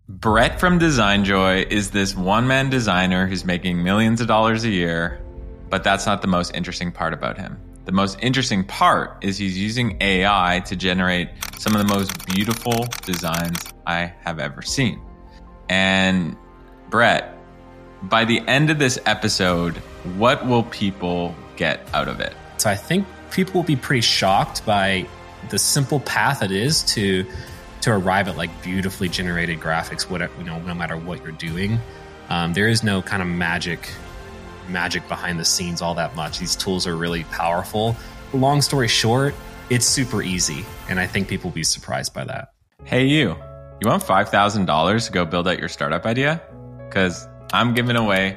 Brett from Design Joy is this one-man designer who's making millions of dollars a year, but that's not the most interesting part about him. The most interesting part is he's using AI to generate some of the most beautiful designs I have ever seen. And Brett, by the end of this episode, what will people get out of it? So I think people will be pretty shocked by the simple path it is to arrive at like beautifully generated graphics, whatever, no matter what you're doing. There is no kind of magic behind the scenes all that much. These tools are really powerful. Long story short, it's super easy, and I think people will be surprised by that. Hey, you want $5,000 to go build out your startup idea? Because I'm giving away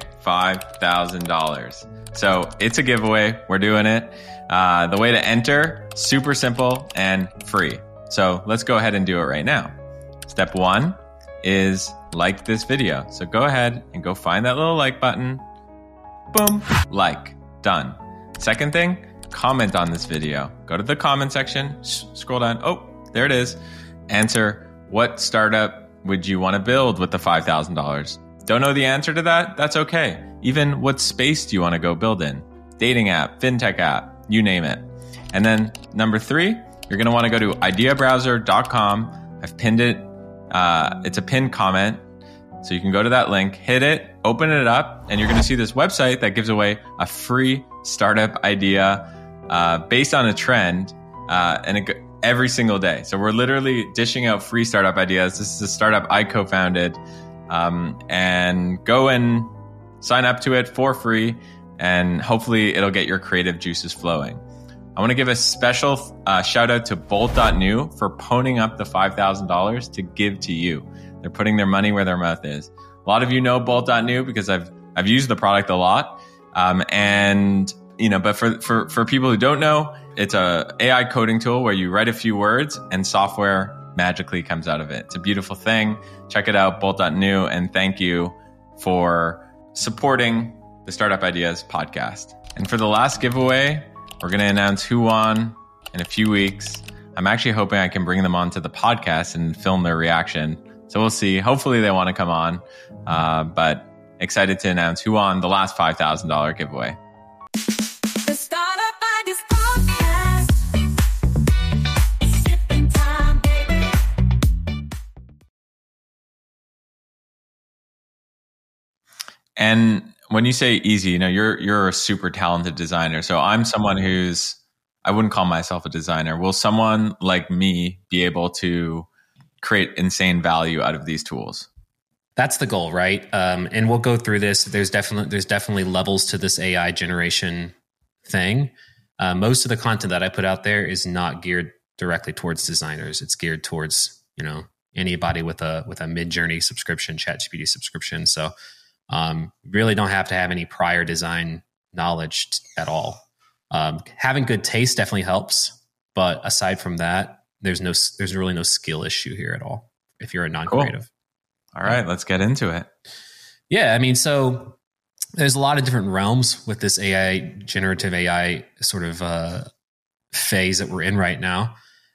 $5,000. So it's a giveaway. We're doing it. The way to enter, super simple and free. So let's go ahead and do it right now. Step 1 is like this video. So go ahead and go find that little like button. Boom, like, done. Second thing, comment on this video. Go to the comment section, scroll down. Oh, there it is. Answer, what startup would you want to build with the $5,000? Don't know the answer to that? That's okay. Even what space do you want to go build in? Dating app, fintech app, you name it. And then number 3, you're going to want to go to ideabrowser.com. I've pinned it. It's a pinned comment. So you can go to that link, hit it, open it up, and you're going to see this website that gives away a free startup idea based on a trend every single day. So we're literally dishing out free startup ideas. This is a startup I co-founded. And go and sign up to it for free, and hopefully it'll get your creative juices flowing. I want to give a special shout out to Bolt.new for ponying up the $5,000 to give to you. They're putting their money where their mouth is. A lot of you know Bolt.new because I've used the product a lot. But for people who don't know, it's a AI coding tool where you write a few words and software magically comes out of it. It's a beautiful thing. Check it out, Bolt.new, and thank you for supporting the Startup Ideas podcast. And for the last giveaway, we're going to announce who won in a few weeks. I'm actually hoping I can bring them onto the podcast and film their reaction. So we'll see. Hopefully they want to come on. But excited to announce who won the last $5,000 giveaway. The Startup Ideas Podcast. Sipping time, baby. And when you say easy, you're a super talented designer. So I'm someone I wouldn't call myself a designer. Will someone like me be able to create insane value out of these tools? That's the goal, right? And we'll go through this. There's definitely levels to this AI generation thing. Most of the content that I put out there is not geared directly towards designers. It's geared towards anybody with a Midjourney subscription, ChatGPT subscription. So really don't have to have any prior design knowledge at all. Having good taste definitely helps, but aside from that, there's really no skill issue here at all if you're a non-creative. Cool. All right, let's get into it. Yeah, so there's a lot of different realms with this generative AI sort of phase that we're in right now.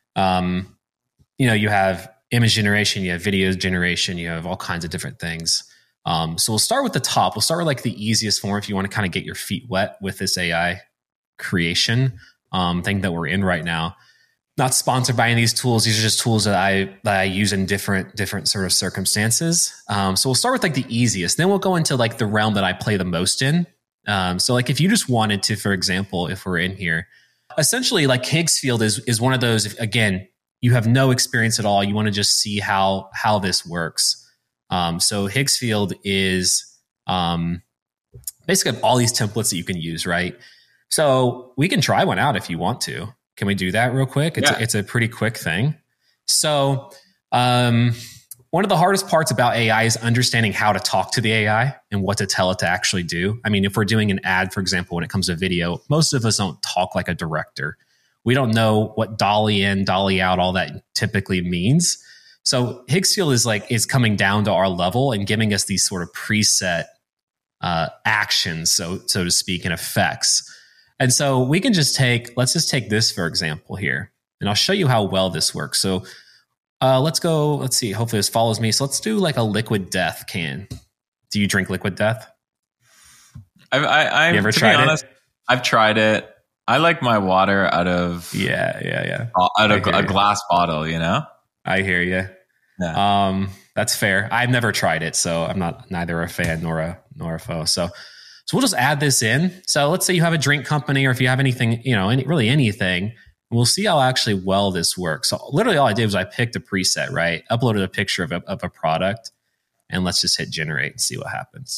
You have image generation, you have video generation, you have all kinds of different things. So we'll start with the top. We'll start with like the easiest form if you want to kind of get your feet wet with this AI creation thing that we're in right now. Not sponsored by any of these tools. These are just tools that I use in different sort of circumstances. So we'll start with like the easiest. Then we'll go into like the realm that I play the most in. So like if you just wanted to, for example, if we're in here, essentially like Higgsfield is one of those, if, again, you have no experience at all. You want to just see how this works. So Higgsfield is basically all these templates that you can use, right? So we can try one out if you want to. Can we do that real quick? It's a pretty quick thing. So one of the hardest parts about AI is understanding how to talk to the AI and what to tell it to actually do. I mean, if we're doing an ad, for example, when it comes to video, most of us don't talk like a director. We don't know what dolly in, dolly out, all that typically means. So Higgsfield is coming down to our level and giving us these sort of preset actions, so to speak, and effects. And so we can let's just take this, for example, here. And I'll show you how well this works. So Let's go. Let's see. Hopefully this follows me. So let's do like a Liquid Death can. Do you drink Liquid Death? I've You ever to tried be honest, I've tried it. I like my water out of Yeah. out I of hear a you. glass bottle. You know. I hear you. Yeah. That's fair. I've never tried it, so I'm not neither a fan nor a foe. So we'll just add this in. So let's say you have a drink company, or if you have anything, really anything, we'll see how actually well this works. So literally all I did was I picked a preset, right? Uploaded a picture of a product, and let's just hit generate and see what happens.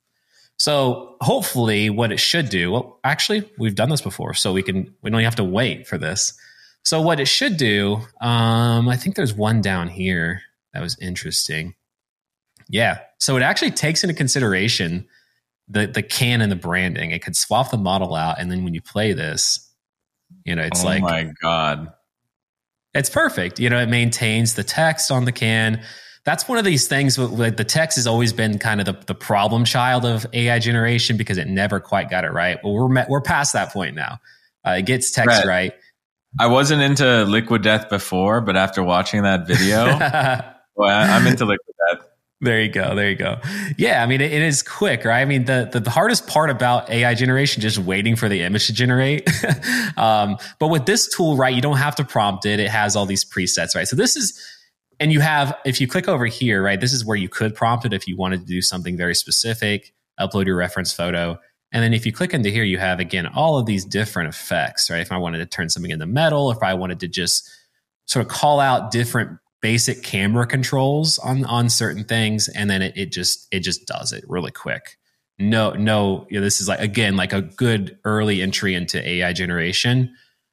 So hopefully what it should do, well, actually we've done this before, so we don't have to wait for this. So what it should do, I think there's one down here that was interesting. Yeah. So it actually takes into consideration the can and the branding. It could swap the model out, and then when you play this, it's oh my God. it's perfect. It maintains the text on the can. That's one of these things with the text has always been kind of the problem child of AI generation because it never quite got it right. Well, we're past that point now. It gets text right. I wasn't into Liquid Death before, but after watching that video, well, I'm into Liquid Death. There you go. Yeah, I mean, it is quick, right? I mean, the hardest part about AI generation just waiting for the image to generate. But with this tool, right, you don't have to prompt it. It has all these presets, right? So this is, and you have, if you click over here, right, this is where you could prompt it if you wanted to do something very specific, upload your reference photo. And then if you click into here, you have, again, all of these different effects, right? If I wanted to turn something into metal, if I wanted to just sort of call out different basic camera controls on certain things, and then it just does it really quick. No, this is like a good early entry into AI generation.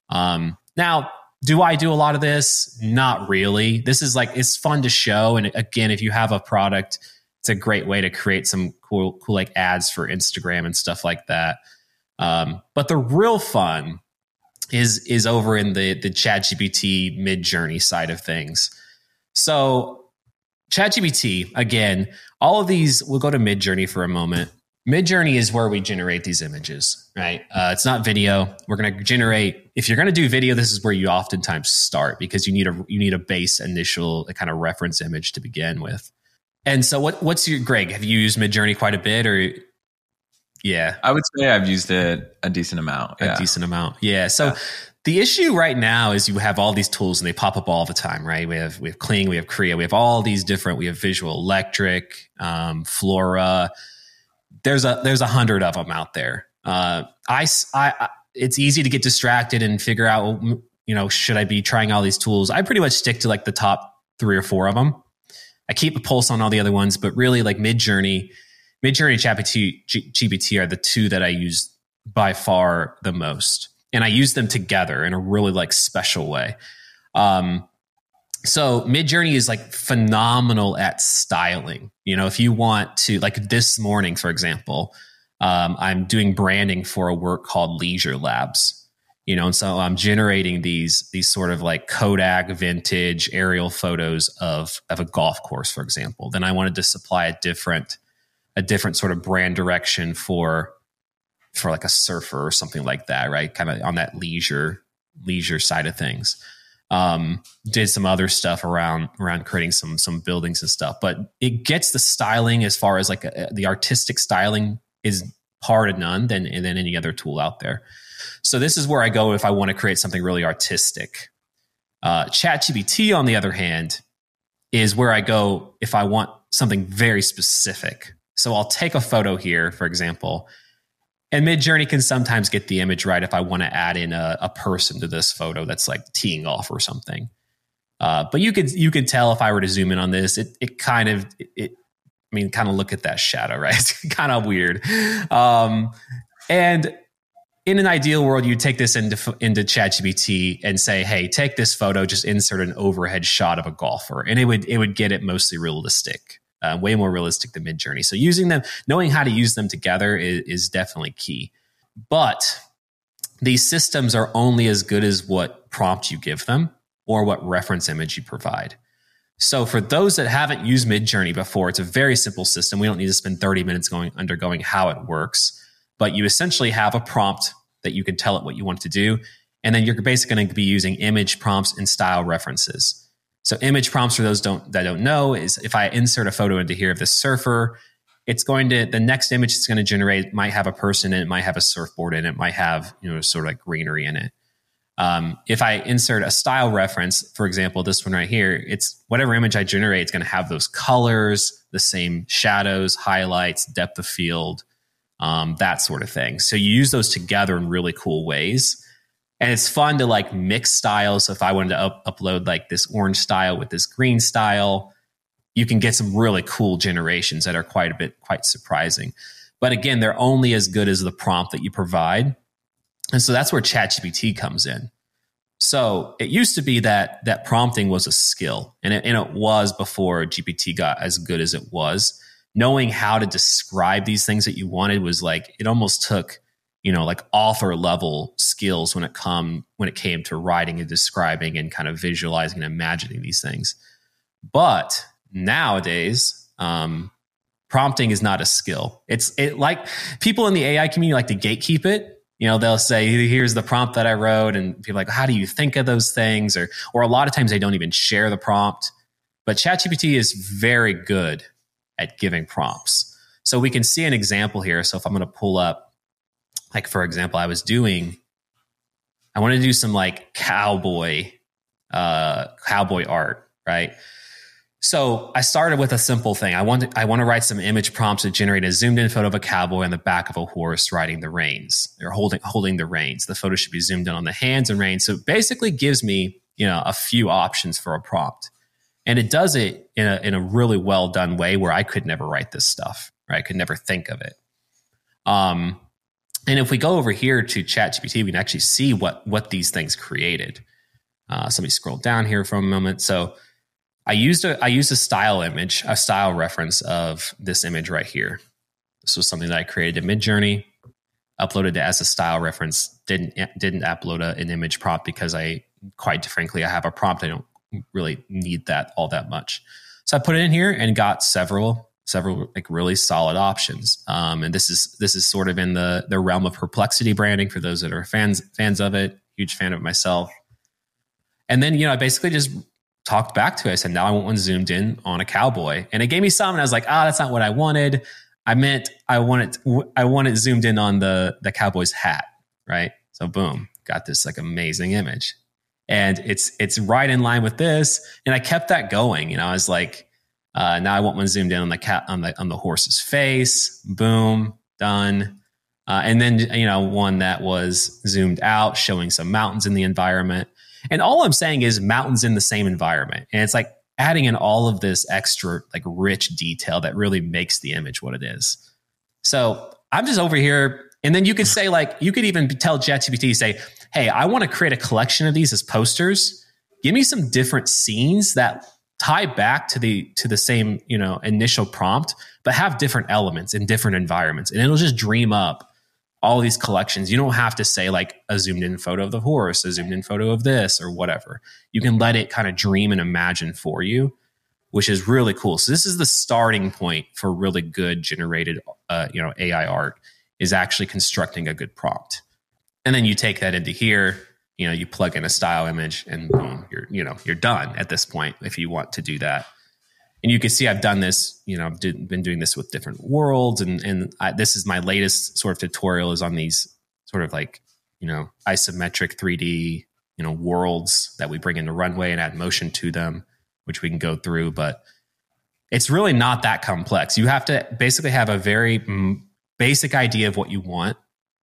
Now, do I do a lot of this? Not really. This is it's fun to show. And again, if you have a product, it's a great way to create some cool like ads for Instagram and stuff like that. But the real fun is over in the ChatGPT Midjourney side of things. So ChatGPT, again, all of these, we'll go to Midjourney for a moment. Midjourney is where we generate these images, right? It's not video. We're going to generate, if you're going to do video, this is where you oftentimes start because you need a base initial kind of reference image to begin with. And so what's your, Greg, have you used Midjourney quite a bit or? Yeah. I would say I've used it a decent amount. A decent amount. Yeah. So the issue right now is you have all these tools and they pop up all the time, right? We have Kling, we have Krea, we have all these different, we have Visual Electric, Flora. There's 100 of them out there. It's easy to get distracted and figure out, should I be trying all these tools? I pretty much stick to the top 3 or 4 of them. I keep a pulse on all the other ones, but really Midjourney and ChatGPT are the 2 that I use by far the most. And I use them together in a really special way. So Midjourney is phenomenal at styling. If you want to, this morning, for example, I'm doing branding for a work called Leisure Labs. And so I'm generating these sort of Kodak vintage aerial photos of a golf course, for example. Then I wanted to supply a different sort of brand direction for a surfer or something like that, right? Kind of on that leisure side of things. Did some other stuff around creating some buildings and stuff, but it gets the styling as far as the artistic styling is par to none than any other tool out there. So this is where I go if I want to create something really artistic. ChatGPT, on the other hand, is where I go if I want something very specific. So I'll take a photo here, for example, and Midjourney can sometimes get the image right if I want to add in a person to this photo that's teeing off or something. But you could tell if I were to zoom in on this, it kind of look at that shadow, right? It's kind of weird. And in an ideal world, you take this into ChatGPT and say, hey, take this photo, just insert an overhead shot of a golfer. And it would get it mostly realistic. Way more realistic than Midjourney. So using them, knowing how to use them together is definitely key. But these systems are only as good as what prompt you give them or what reference image you provide. So for those that haven't used Midjourney before, it's a very simple system. We don't need to spend 30 minutes undergoing how it works. But you essentially have a prompt that you can tell it what you want it to do. And then you're basically going to be using image prompts and style references. So image prompts, for those that don't know, is if I insert a photo into here of the surfer, the next image it's going to generate might have a person in it, might have a surfboard in it, might have, sort of like greenery in it. If I insert a style reference, for example, this one right here, it's whatever image I generate, it's going to have those colors, the same shadows, highlights, depth of field, that sort of thing. So you use those together in really cool ways. And it's fun to like mix styles. So if I wanted to upload like this orange style with this green style, you can get some really cool generations that are quite surprising. But again, they're only as good as the prompt that you provide. And so that's where ChatGPT comes in. So it used to be that prompting was a skill, and it was before GPT got as good as it was. Knowing how to describe these things that you wanted was like, it almost took, like author level skills when it came to writing and describing and kind of visualizing and imagining these things. But nowadays, prompting is not a skill. It like people in the AI community like to gatekeep it. They'll say, here's the prompt that I wrote, and people are like, how do you think of those things? Or a lot of times they don't even share the prompt. But ChatGPT is very good at giving prompts. So we can see an example here. So if I'm going to pull up, like, for example, I wanted to do some like cowboy art, right? So I started with a simple thing. I want to write some image prompts to generate a zoomed in photo of a cowboy on the back of a horse riding the reins. They're holding the reins. The photo should be zoomed in on the hands and reins. So it basically gives me, a few options for a prompt. And it does it in a really well done way where I could never write this stuff, right? I could never think of it. And if we go over here to ChatGPT, we can actually see what these things created. So let me scroll down here for a moment. So I used a style reference of this image right here. This was something that I created in Midjourney, uploaded it as a style reference. Didn't upload an image prompt because quite frankly, I have a prompt. I don't really need that all that much. So I put it in here and got several like really solid options. And this is sort of in the realm of Perplexity branding for those that are fans of it. Huge fan of it myself. And then I basically just talked back to it. I said, now I want one zoomed in on a cowboy. And it gave me some, and I was like, that's not what I wanted. I meant I want it zoomed in on the cowboy's hat, right? So boom, got this like amazing image. And it's right in line with this. And I kept that going. I was like, now I want one zoomed in on the horse's face. Boom, done. And then, one that was zoomed out, showing some mountains in the environment. And all I'm saying is mountains in the same environment. And it's like adding in all of this extra like rich detail that really makes the image what it is. So I'm just over here. And then you could say you could even tell ChatGPT, say, hey, I want to create a collection of these as posters. Give me some different scenes that tie back to the same, initial prompt, but have different elements in different environments. And it'll just dream up all these collections. You don't have to say like a zoomed in photo of the horse, a zoomed in photo of this or whatever. You can let it kind of dream and imagine for you, which is really cool. So this is the starting point for really good generated, AI art, is actually constructing a good prompt. And then you take that into here, you plug in a style image and boom, you're done at this point if you want to do that. And you can see I've done this, been doing this with different worlds. And this is my latest sort of tutorial, is on these sort of like, isometric 3D, worlds that we bring into Runway and add motion to them, which we can go through. But it's really not that complex. You have to basically have a very basic idea of what you want.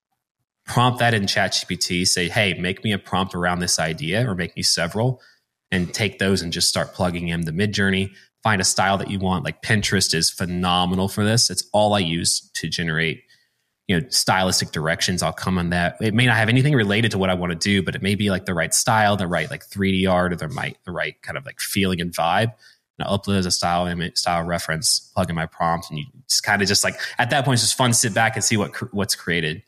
Prompt that in ChatGPT, say, hey, make me a prompt around this idea, or make me several, and take those and just start plugging in the Midjourney. Find a style that you want. Like Pinterest is phenomenal for this. It's all I use to generate, stylistic directions. I'll come on that. It may not have anything related to what I want to do, but it may be like the right style, the right like 3D art, or the right kind of like feeling and vibe. And I'll upload as a style reference, plug in my prompt, and you just kind of just like, at that point, it's just fun to sit back and see what's created,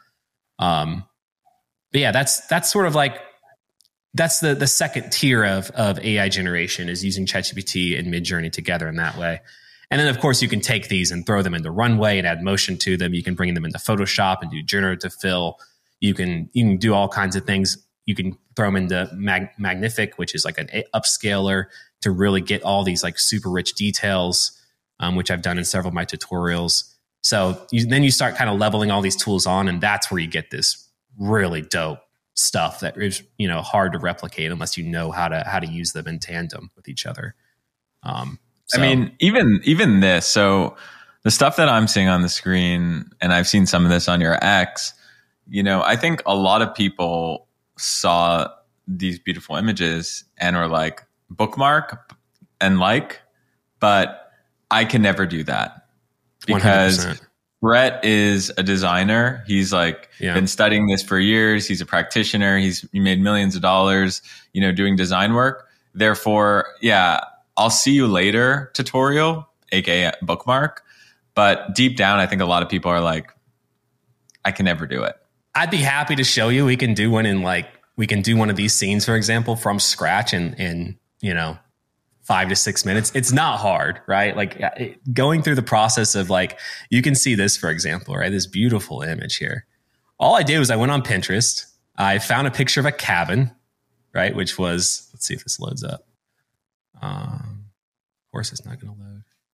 But yeah, that's sort of like, that's the second tier of AI generation, is using ChatGPT and Midjourney together in that way. And then, of course, you can take these and throw them into Runway and add motion to them. You can bring them into Photoshop and do generative fill. You can do all kinds of things. you can throw them into Magnific, which is like an upscaler to really get all these like super rich details, which I've done in several of my tutorials. So then you start kind of leveling all these tools on, and that's where you get this really dope stuff that is, you know, hard to replicate unless you know how to use them in tandem with each other. I mean, even this. So the stuff that I'm seeing on the screen, and I've seen some of this on your X, you know, I think a lot of people saw these beautiful images and were like, bookmark and like, but I can never do that because 100%. Brett is a designer. He's like been studying this for years. He's a practitioner. He made millions of dollars, you know, doing design work. Therefore, yeah, I'll see you later tutorial, aka bookmark. But deep down, I think a lot of people are like, I can never do it. I'd be happy to show you. We can do one of these scenes, for example, from scratch in you know, 5 to 6 minutes. It's not hard, right? Like going through the process of like, you can see this, for example, right? This beautiful image here. All I did was I went on Pinterest. I found a picture of a cabin, right? Which was, let's see if this loads up. Of course it's not going to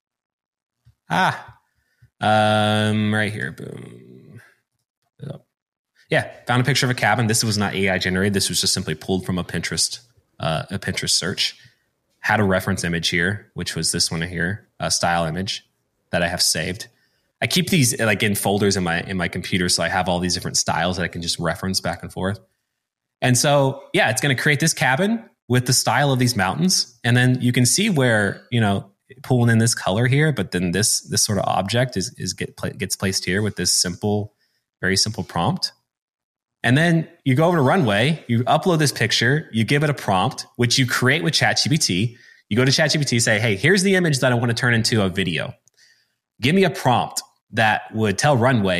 load. Right here. Boom. Yeah. Found a picture of a cabin. This was not AI generated. This was just simply pulled from a Pinterest search. Had a reference image here, which was this one here, a style image that I have saved. I keep these like in folders in my computer, so I have all these different styles that I can just reference back and forth. And so, yeah, it's going to create this cabin with the style of these mountains, and then you can see where, you know, pulling in this color here, but then this sort of object gets placed here with this simple, very simple prompt. And then you go over to Runway, you upload this picture, you give it a prompt, which you create with ChatGPT. You go to ChatGPT, say, hey, here's the image that I want to turn into a video. Give me a prompt that would tell Runway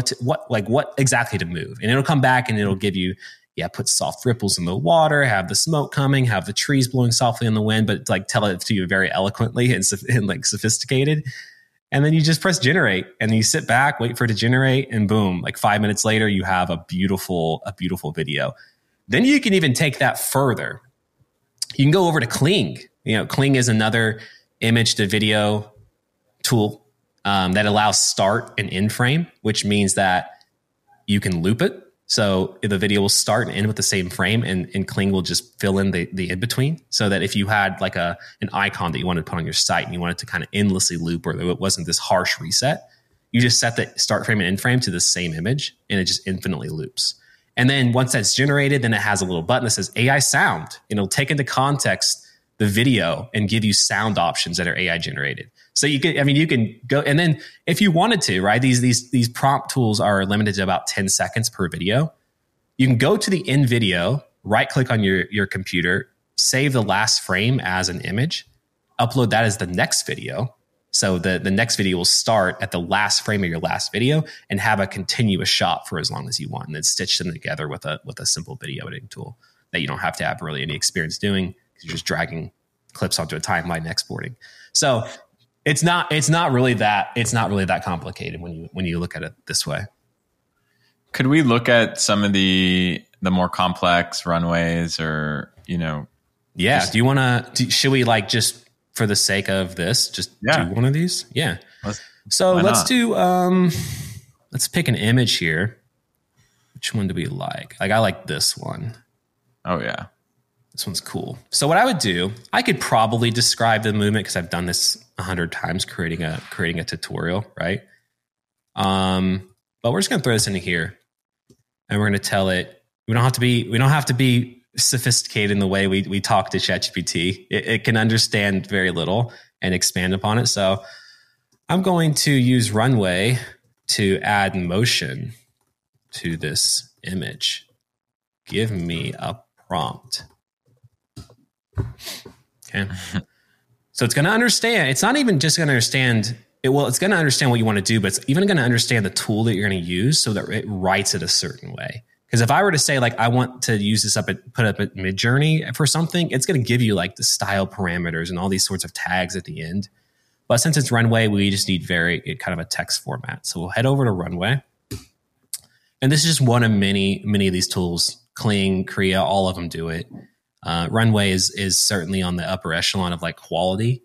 what exactly to move. And it'll come back and it'll give you, put soft ripples in the water, have the smoke coming, have the trees blowing softly in the wind, but like tell it to you very eloquently and like sophisticated. And then you just press generate and you sit back, wait for it to generate, and boom, like 5 minutes later, you have a beautiful video. Then you can even take that further. You can go over to Kling. You know, Kling is another image to video tool that allows start and end frame, which means that you can loop it. So the video will start and end with the same frame, and Kling will just fill in the in-between, so that if you had like an icon that you wanted to put on your site and you wanted to kind of endlessly loop, or it wasn't this harsh reset, you just set the start frame and end frame to the same image, and it just infinitely loops. And then once that's generated, then it has a little button that says AI sound, and it'll take into context the video and give you sound options that are AI generated. So you can go, and then if you wanted to, right, these prompt tools are limited to about 10 seconds per video. You can go to the end video, right click on your computer, save the last frame as an image, upload that as the next video. So the next video will start at the last frame of your last video and have a continuous shot for as long as you want, and then stitch them together with a simple video editing tool that you don't have to have really any experience doing, because you're just dragging clips onto a timeline and exporting. So it's not really that complicated when you look at it this way. Could we look at some of the more complex runways, or, you know? Yeah. Do you want to? Should we, like, just for the sake of this, do one of these? Yeah. Let's do. Let's pick an image here. Which one do we like? Like, I like this one. Oh yeah. This one's cool. So what I would do, I could probably describe the movement, because I've done this 100 times creating a tutorial, right? But we're just going to throw this into here, and we're going to tell it. We don't have to be sophisticated in the way we talk to ChatGPT. It can understand very little and expand upon it. So I'm going to use Runway to add motion to this image. Give me a prompt. Okay. So it's going to understand. It's not even just going to understand it. Well, it's going to understand what you want to do, but it's even going to understand the tool that you're going to use, so that it writes it a certain way. Because if I were to say, like, I want to use this put up at Midjourney for something, it's going to give you like the style parameters and all these sorts of tags at the end. But since it's Runway, we just need kind of a text format. So we'll head over to Runway. And this is just one of many of these tools Kling, Kriya, all of them do it. Runway is certainly on the upper echelon of like quality.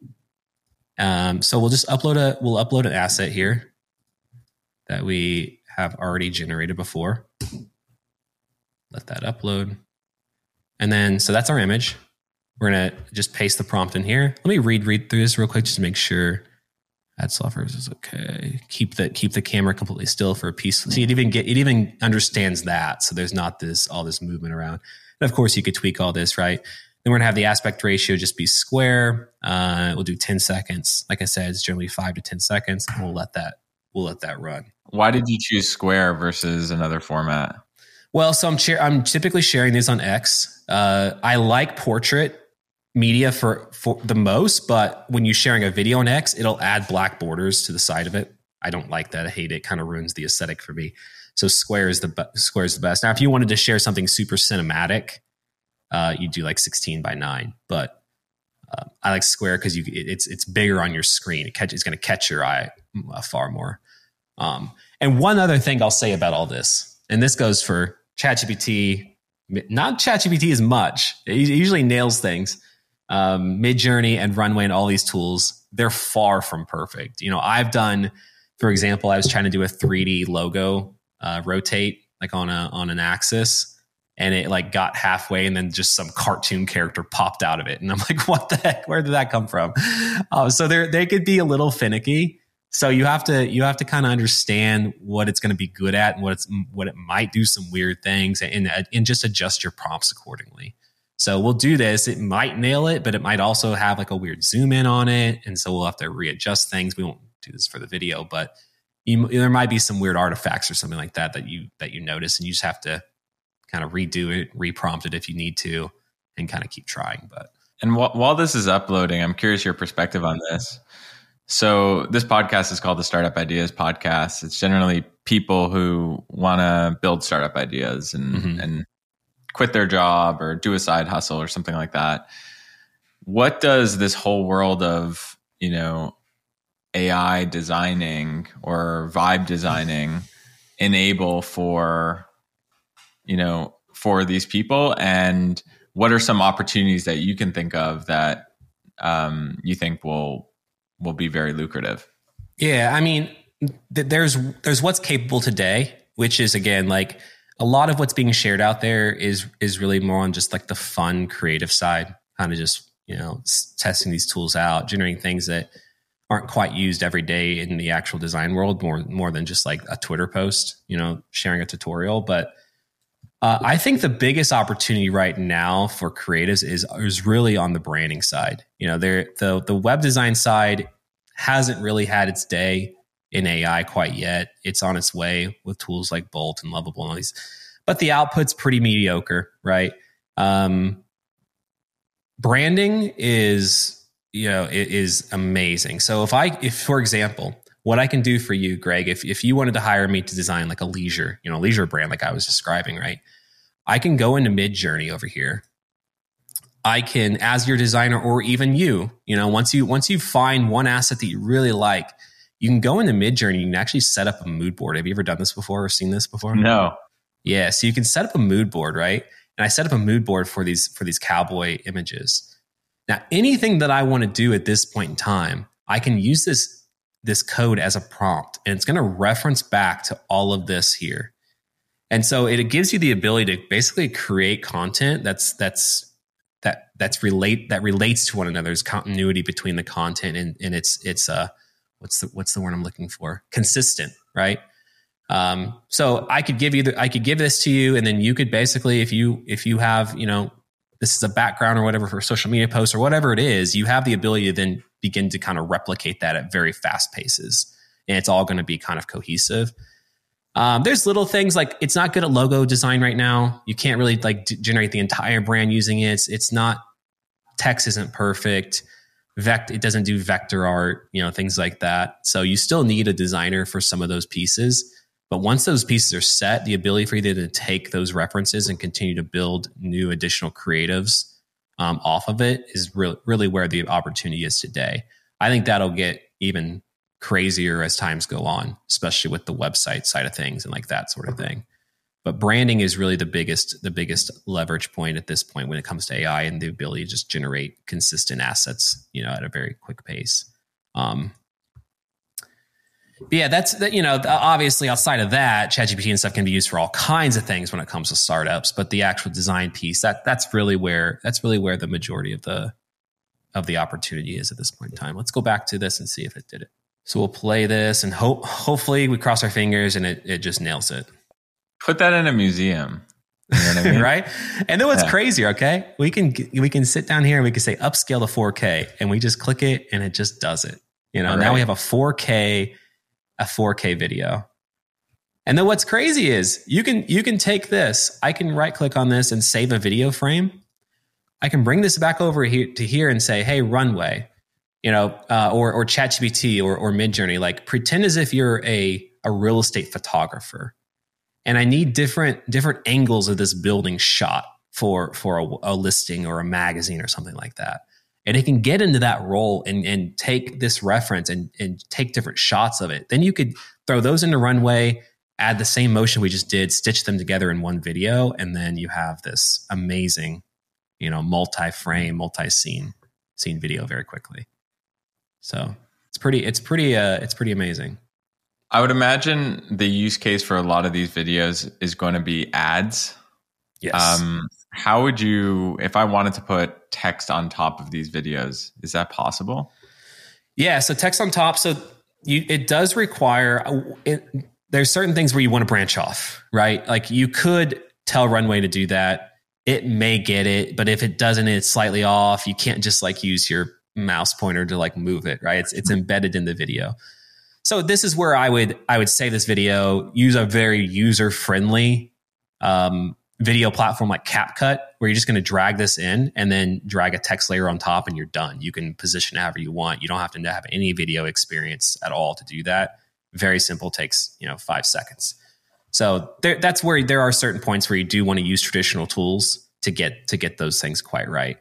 So we'll just upload an asset here that we have already generated before. Let that upload. And then, so that's our image. We're going to just paste the prompt in here. Let me read through this real quick just to make sure ad software is okay. Keep the camera completely still for a piece. See, it even understands that. So there's not all this movement around. And of course, you could tweak all this, right? Then we're going to have the aspect ratio just be square. We'll do 10 seconds. Like I said, it's generally 5 to 10 seconds. And we'll let that run. Why did you choose Square versus another format? Well, so I'm typically sharing these on X. I like portrait media for the most, but when you're sharing a video on X, it'll add black borders to the side of it. I don't like that. I hate it. It kind of ruins the aesthetic for me. So Square is the best. Now, if you wanted to share something super cinematic, you do like 16 by 9. But I like Square because it's bigger on your screen. It's going to catch your eye far more. And one other thing I'll say about all this, and this goes for ChatGPT, not ChatGPT as much. It usually nails things. Midjourney and Runway and all these tools, they're far from perfect. I've done, for example, I was trying to do a 3D logo rotate like on an axis, and it like got halfway and then just some cartoon character popped out of it. And I'm like, what the heck? Where did that come from? So they could be a little finicky. So you have to kind of understand what it's going to be good at and what it might do some weird things and just adjust your prompts accordingly. So we'll do this. It might nail it, but it might also have like a weird zoom in on it. And so we'll have to readjust things. We won't do this for the video, but there might be some weird artifacts or something like that you notice, and you just have to kind of redo it, reprompt it if you need to, and kind of keep trying. And while this is uploading, I'm curious your perspective on this. So this podcast is called the Startup Ideas Podcast. It's generally people who want to build startup ideas and quit their job or do a side hustle or something like that. What does this whole world of, AI designing or vibe designing enable for these people? And what are some opportunities that you can think of that you think will be very lucrative? Yeah, I mean, there's what's capable today, which is, again, like a lot of what's being shared out there is really more on just like the fun creative side, kind of just testing these tools out, generating things that aren't quite used every day in the actual design world, more than just like a Twitter post, sharing a tutorial. But I think the biggest opportunity right now for creatives is really on the branding side. The web design side hasn't really had its day in AI quite yet. It's on its way with tools like Bolt and Lovable and all these, but the output's pretty mediocre, right? Branding is amazing. So if for example, what I can do for you, Greg, if you wanted to hire me to design like a leisure brand, like I was describing, right? I can go into Midjourney over here. I can, as your designer, or even once you find one asset that you really like, you can go into Midjourney. You can actually set up a mood board. Have you ever done this before or seen this before? No. Yeah. So you can set up a mood board, right? And I set up a mood board for these cowboy images. Now, anything that I want to do at this point in time, I can use this code as a prompt, and it's going to reference back to all of this here. And so it gives you the ability to basically create content that relates to one another. There's continuity between the content and it's what's the word I'm looking for? Consistent, right? So I could give this to you, and then you could basically, if you have, this is a background or whatever for social media posts or whatever it is, you have the ability to then begin to kind of replicate that at very fast paces. And it's all going to be kind of cohesive. There's little things like it's not good at logo design right now. You can't really like generate the entire brand using it. It's not, text isn't perfect. It doesn't do vector art, things like that. So you still need a designer for some of those pieces. But once those pieces are set, the ability for you to take those references and continue to build new additional creatives off of it is really where the opportunity is today. I think that'll get even crazier as times go on, especially with the website side of things and like that sort of thing. But branding is really the biggest leverage point at this point when it comes to AI and the ability to just generate consistent assets, at a very quick pace. But yeah, obviously outside of that, ChatGPT and stuff can be used for all kinds of things when it comes to startups. But the actual design piece, that's really where the majority of the opportunity is at this point in time. Let's go back to this and see if it did it. So we'll play this and hopefully we cross our fingers and it just nails it. Put that in a museum. You know what I mean? Right? And then what's crazier, okay? We can sit down here and we can say upscale to 4K and we just click it and it just does it. Now we have a 4K video. And then what's crazy is you can take this. I can right click on this and save a video frame. I can bring this back over here and say, hey, Runway, or ChatGPT or Midjourney, like pretend as if you're a real estate photographer. And I need different angles of this building shot for a listing or a magazine or something like that. And it can get into that role and take this reference and take different shots of it. Then you could throw those into Runway, add the same motion we just did, stitch them together in one video, and then you have this amazing, multi-frame, multi-scene video very quickly. So it's pretty amazing. I would imagine the use case for a lot of these videos is going to be ads. Yes. How would you, if I wanted to put text on top of these videos, is that possible? Yeah. So text on top. So it does require, there's certain things where you want to branch off, right? Like you could tell Runway to do that. It may get it, but if it doesn't, it's slightly off. You can't just like use your mouse pointer to like move it, right? It's embedded in the video. So this is where I would save this video, use a very user-friendly video platform like CapCut, where you're just going to drag this in and then drag a text layer on top and you're done. You can position it however you want. You don't have to have any video experience at all to do that. Very simple, takes 5 seconds. So that's where there are certain points where you do want to use traditional tools to get those things quite right.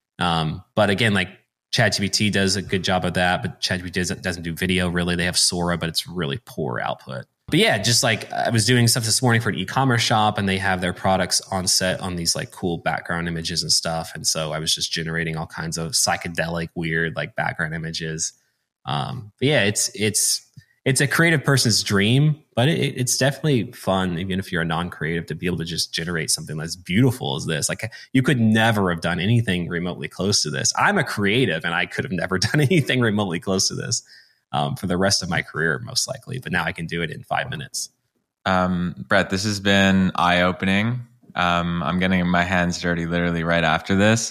But again, like ChatGPT does a good job of that, but ChatGPT doesn't do video really. They have Sora, but it's really poor output. But yeah, just like I was doing stuff this morning for an e-commerce shop and they have their products on set on these like cool background images and stuff. And so I was just generating all kinds of psychedelic, weird like background images. But yeah, it's a creative person's dream, but it's definitely fun, even if you're a non-creative, to be able to just generate something that's beautiful as this. Like you could never have done anything remotely close to this. I'm a creative and I could have never done anything remotely close to this for the rest of my career, most likely. But now I can do it in 5 minutes. Brett, this has been eye-opening. I'm getting my hands dirty literally right after this.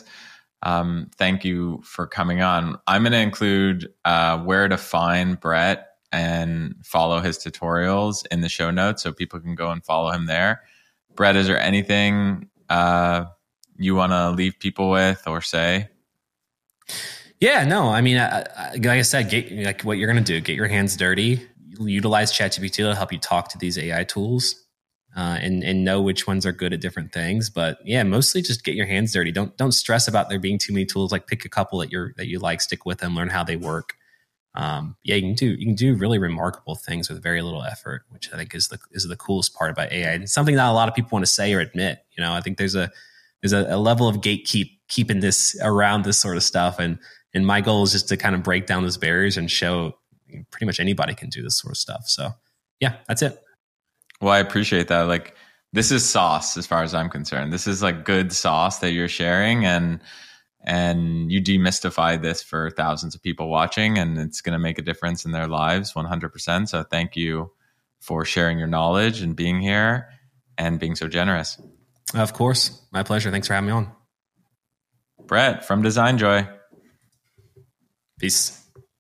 Thank you for coming on. I'm going to include where to find Brett and follow his tutorials in the show notes so people can go and follow him there. Brett, is there anything you want to leave people with or say? Yeah, no, I mean, like I said, like what you're going to do, get your hands dirty, utilize ChatGPT to help you talk to these AI tools and know which ones are good at different things. But yeah, mostly just get your hands dirty. Don't stress about there being too many tools. Like pick a couple that you like, stick with them, learn how they work. Yeah, you can do really remarkable things with very little effort, which I think is the coolest part about AI. And something that a lot of people want to say or admit. I think there's a level of keeping this around this sort of stuff, and my goal is just to kind of break down those barriers and show pretty much anybody can do this sort of stuff. So yeah, that's it. Well, I appreciate that. Like this is sauce as far as I'm concerned. This is like good sauce that you're sharing, and you demystify this for thousands of people watching, and it's going to make a difference in their lives 100%. So thank you for sharing your knowledge and being here and being so generous. Of course. My pleasure. Thanks for having me on. Brett from Design Joy. Peace.